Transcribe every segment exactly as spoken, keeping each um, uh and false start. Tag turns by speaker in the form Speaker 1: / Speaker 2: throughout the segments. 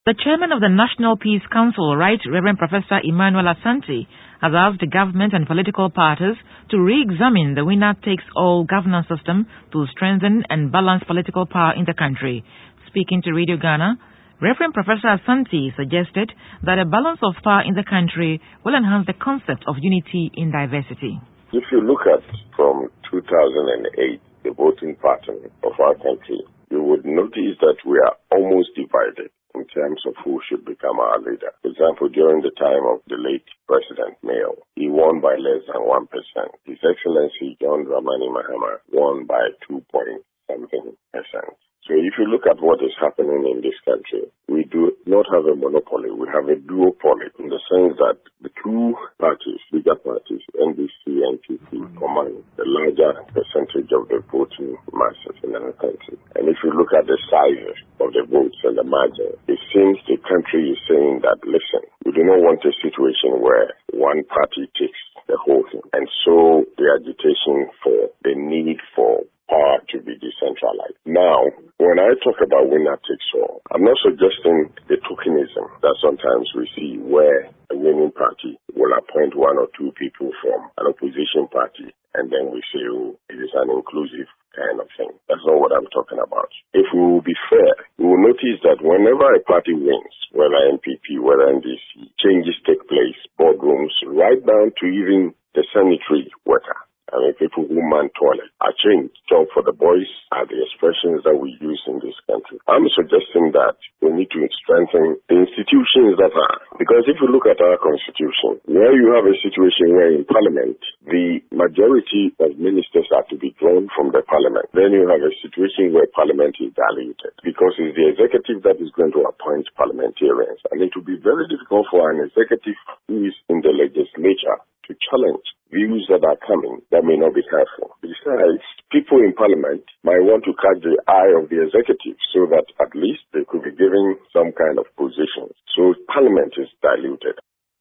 Speaker 1: The chairman of the National Peace Council, Right Reverend Professor Emmanuel Asante, has asked the government and political parties to re-examine the winner-takes-all governance system to strengthen and balance political power in the country. Speaking to Radio Ghana, Reverend Professor Asante suggested that a balance of power in the country will enhance the concept of unity in diversity.
Speaker 2: If you look at from two thousand eight, the voting pattern of our country, you would notice that we are almost divided in terms of who should become our leader. For example, during the time of the late President Mayo, he won by less than one percent. His Excellency John Dramani Mahama won by two point something percent. So if you look at what is happening in this country, we do not have a monopoly. We have a duopoly in the sense that the two parties, bigger parties, N D C and N P P, command the larger percentage of the voting masses in our country. And if you look at the size of the votes and the margin, it seems the country is saying that, listen, we do not want a situation where one party takes the whole thing. And so the agitation for the need for power to be decentralized. Now, when I talk about winner takes all, I'm not suggesting the tokenism that sometimes we see where a winning party will appoint one or two people from an opposition party and then we say, oh, it is an inclusive kind of thing. That's not what I'm talking about. If we will be fair, we will notice that whenever a party wins, whether N P P, whether N D C, changes take place, boardrooms, right down to even the sanitary worker. I mean, people who man toilet are changed. Job for the boys are the expressions that we use in this country. I'm suggesting that we need to strengthen the institutions that are. Because if you look at our constitution, where you have a situation where in parliament, the majority of ministers are to be drawn from the parliament, then you have a situation where parliament is diluted. Because it's the executive that is going to appoint parliamentarians. And it will be very difficult for an executive who is in the legislature to challenge views that are coming that may not be helpful. Besides, people in parliament might want to catch the eye of the executive so that at least they could be given some kind of position. So parliament is diluted.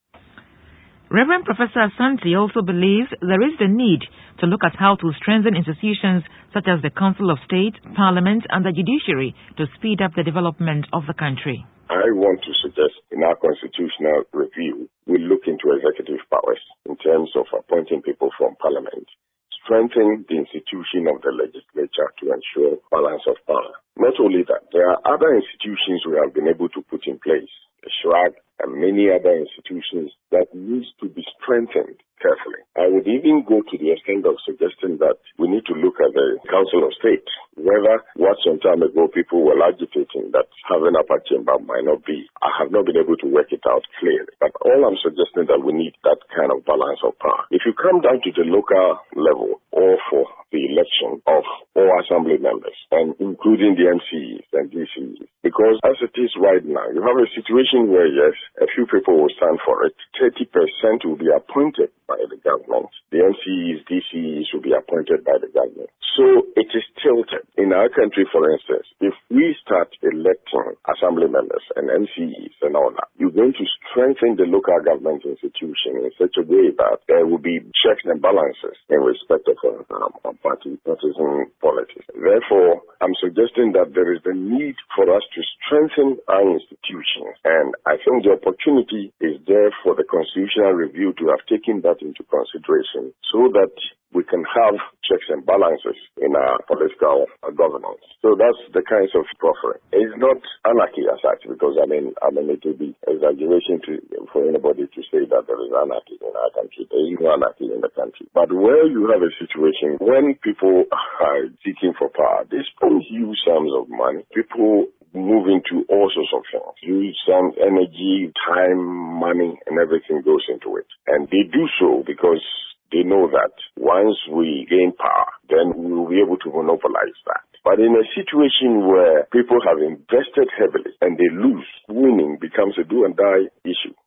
Speaker 1: Reverend Professor Asante also believes there is the need to look at how to strengthen institutions such as the Council of State, Parliament and the judiciary to speed up the development of the country.
Speaker 2: I want to suggest in our constitutional review, we look into executive powers in terms of appointing people from parliament, strengthen the institution of the legislature to ensure balance of power. Not only that, there are other institutions we have been able to put in place, the S H R A G and many other institutions that needs to be strengthened carefully. I would even go to the extent of suggesting that we need to look at the Council of State, whether what some time ago people were agitating that having upper chamber might not be. I have not been able to work it out clearly. But all I'm suggesting that we need that kind of balance of power. If you come down to the local level or for the election of all assembly members and including the M C Es and D C Es, because as it is right now, you have a situation where, yes, a few people will stand for it. thirty percent will be appointed by the government. The M C Es, D C Es will be appointed by the government. So it is tilted. In our country, for instance, if we start electing assembly members and M C Es and all that, you're going to strengthen the local government institution in such a way that there will be checks and balances in respect of um, party partisan politics. Therefore, I'm suggesting that there is the need for us to strengthen our institutions. And I think the opportunity is there for the constitutional review to have taken that into consideration so that we can have checks and balances in our political uh, governance. So that's the kinds of proffering. It's not anarchy as such, because I mean, I mean, it would be exaggeration to, for anybody to say that there is anarchy in our country. There is no anarchy in the country. But where you have a situation when people are seeking for power, they spend huge sums of money. People move into all sorts of things. Huge sums, energy, time, money, and everything goes into it. And they do so because they know that once we gain power, then we will be able to monopolize that. But in a situation where people have invested heavily and they lose, winning becomes a do and die issue.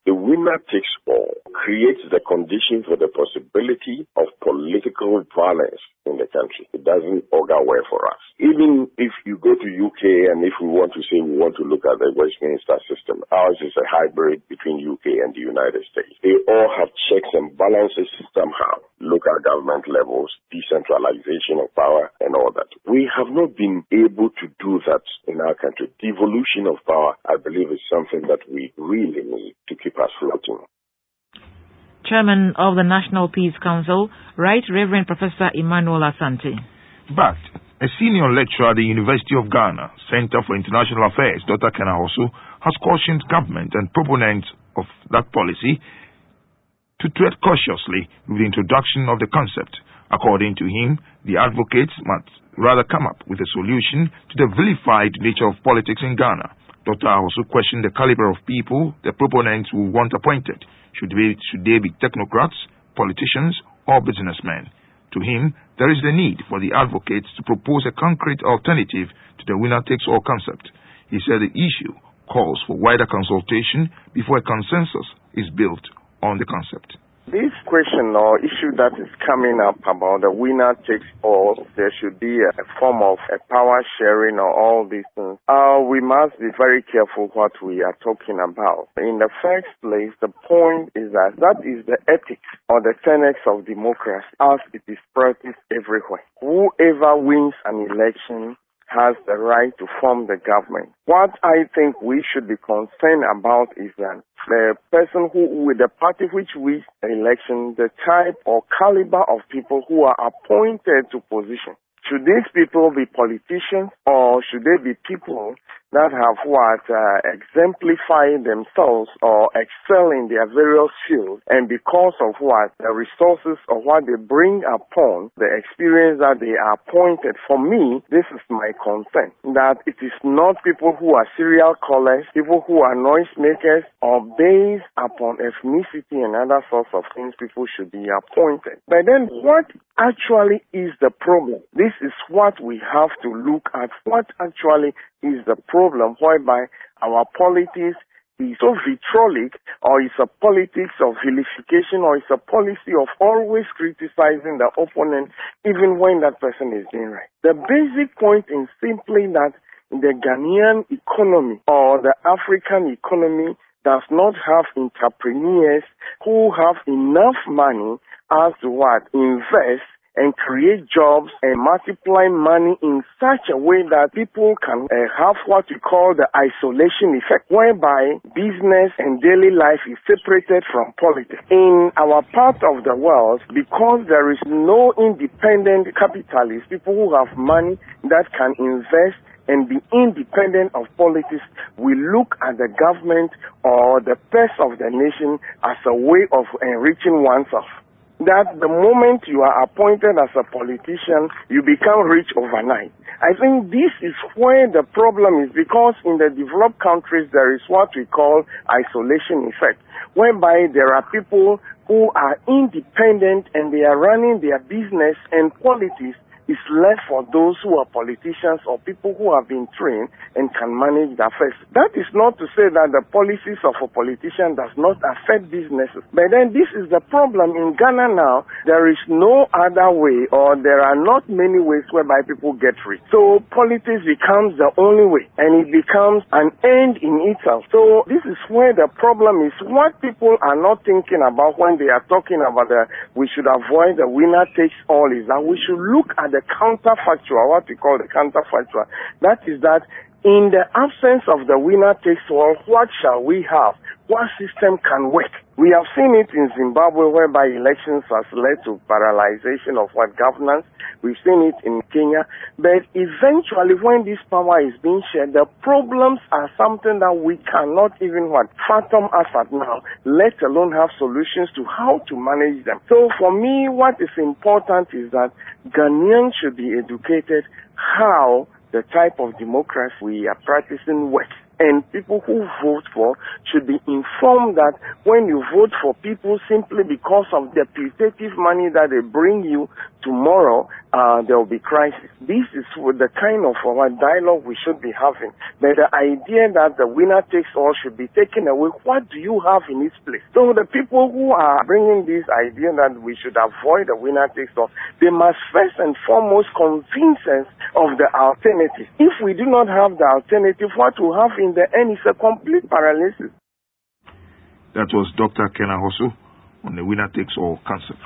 Speaker 2: The winner takes all creates the condition for the possibility of political violence in the country. It doesn't augur well for us. Even if you go to U K and if we want to say we want to look at the Westminster system, ours is a hybrid between U K and the United States. They all have checks and balances somehow. Local government levels, decentralization of power and all that. We have not been able to do that in our country. Devolution of power, I believe, is something that we really need to keep us floating.
Speaker 1: Chairman of the National Peace Council, Right Reverend Professor Emmanuel Asante.
Speaker 3: But a senior lecturer at the University of Ghana, Center for International Affairs, Doctor Kenahoso, has cautioned government and proponents of that policy to tread cautiously with the introduction of the concept. According to him, the advocates must rather come up with a solution to the vilified nature of politics in Ghana. Doctor Ahoso questioned the caliber of people the proponents will want appointed. Should they, should they be technocrats, politicians, or businessmen? To him, there is the need for the advocates to propose a concrete alternative to the winner-takes-all concept. He said the issue calls for wider consultation before a consensus is built on the concept.
Speaker 4: This question or issue that is coming up about the winner takes all, there should be a, a form of a power sharing or all these things. Uh, we must be very careful what we are talking about. In the first place, the point is that that is the ethics or the tenets of democracy as it is practiced everywhere. Whoever wins an election has the right to form the government. What I think we should be concerned about is that the person who, with the party which wins the election, the type or caliber of people who are appointed to position. Should these people be politicians or should they be people that have what uh, exemplify themselves or excel in their various fields, and because of what the resources or what they bring upon the experience that they are appointed? For me, this is my concern, that it is not people who are serial callers, people who are noisemakers, or based upon ethnicity and other sorts of things people should be appointed. But then what actually is the problem? This is what we have to look at. What actually is the problem whereby our politics is so vitriolic, or is a politics of vilification, or is a policy of always criticizing the opponent even when that person is doing right. The basic point is simply that the Ghanaian economy or the African economy does not have entrepreneurs who have enough money as to what invest and create jobs and multiply money in such a way that people can uh, have what we call the isolation effect, whereby business and daily life is separated from politics. In our part of the world, because there is no independent capitalists, people who have money that can invest and be independent of politics, we look at the government or the purse of the nation as a way of enriching oneself. That the moment you are appointed as a politician, you become rich overnight. I think this is where the problem is, because in the developed countries there is what we call isolation effect, whereby there are people who are independent and they are running their business, and politics is left for those who are politicians or people who have been trained and can manage the affairs. That is not to say that the policies of a politician does not affect businesses. But then this is the problem in Ghana now. There is no other way, or there are not many ways whereby people get rich. So politics becomes the only way, and it becomes an end in itself. So this is where the problem is. What people are not thinking about when they are talking about the we should avoid the winner takes all is that we should look at the counterfactual, what we call the counterfactual. That is that in the absence of the winner takes all, what shall we have? What system can work? We have seen it in Zimbabwe, whereby elections has led to paralyzation of what governance. We've seen it in Kenya. But eventually, when this power is being shared, the problems are something that we cannot even what fathom as at now, let alone have solutions to how to manage them. So for me, what is important is that Ghanaians should be educated how the type of democracy we are practicing works. And people who vote for should be informed that when you vote for people simply because of the putative money that they bring you, tomorrow uh, there will be crisis. This is the kind of uh, dialogue we should be having. But the idea that the winner takes all should be taken away, what do you have in its place? So the people who are bringing this idea that we should avoid the winner takes all, they must first and foremost convince us of the alternative. If we do not have the alternative, what we have in the end is a complete paralysis.
Speaker 3: That was Doctor Ken Ahosu on the winner takes all concept.